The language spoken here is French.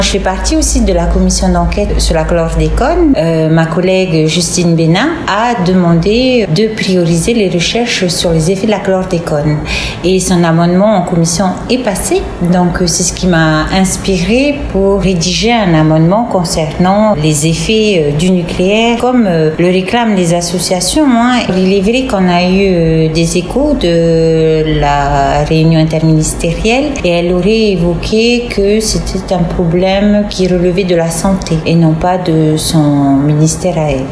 Je fais partie aussi de la commission d'enquête sur la chlordécone. Ma collègue Justine Bénin a demandé de prioriser les recherches sur les effets de la chlordécone. Et son amendement en commission est passé. Donc c'est ce qui m'a inspirée pour rédiger un amendement concernant les effets du nucléaire, comme le réclament les associations. Il est vrai qu'on a eu des échos de la réunion interministérielle et elle aurait évoqué que c'était un problème qui relevait de la santé et non pas de son ministère à elle.